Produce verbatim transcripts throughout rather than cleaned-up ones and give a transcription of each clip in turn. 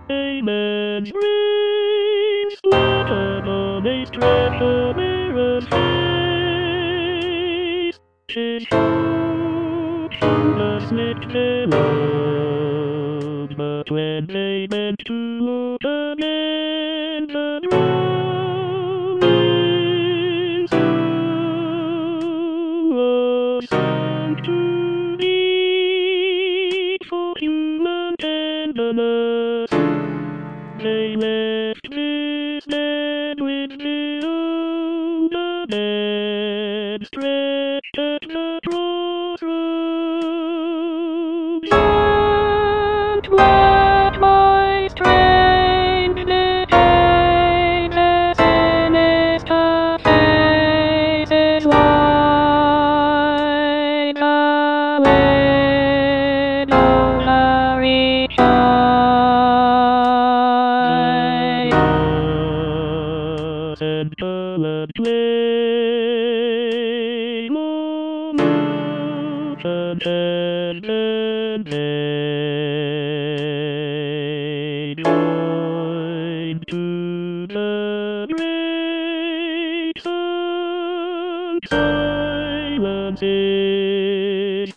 A man's brains fluttered on a stretch of mirror's face. His shoes should slipped their loads, but when they bent to look again, the drowning soul was sunk too deep for human tenderness. They left this dead with the undead stretched at the crossroads. And what my strange decay, the sinister faces like a widow hurry and colored flame almost and then they joined to the great sunk silences.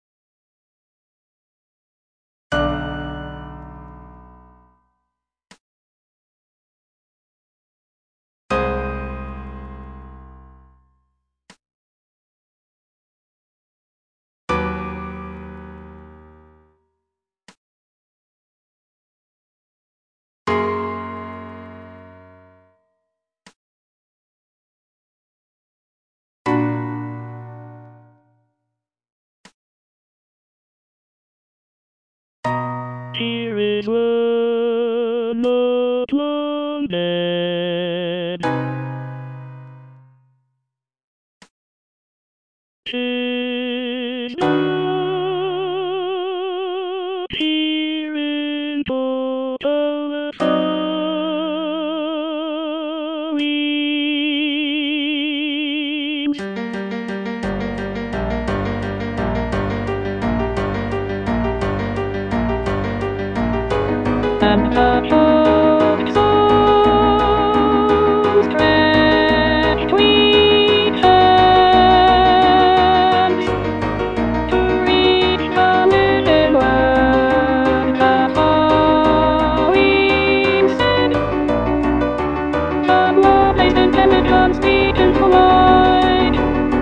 Here is one not long dead. 'Tis not here in total fleams. And the choked soul stretched sweet hands to reach the living word that Halloween said. But love is intelligence speak into light,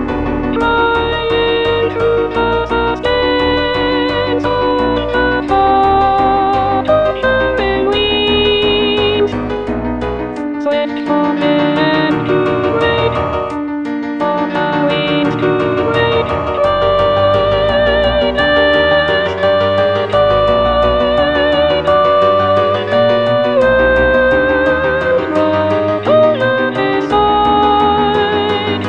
trying to sustain such a thought of sharing wings. Swift for men too great, for the wings too great, fly as the tide of the world rolled over his side.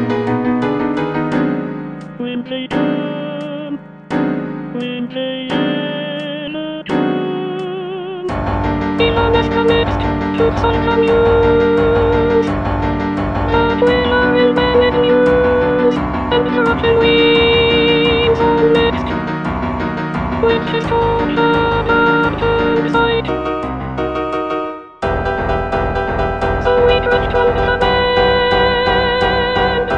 When they come, when they enter come, Elon has commenced to solve the muse. But will our invalid muse and corruption wings all mixed with his tortured upturned sight? So we drift on the band.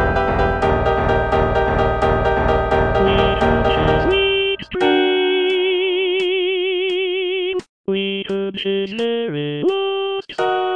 We could his sweet stream. We could his very lost song.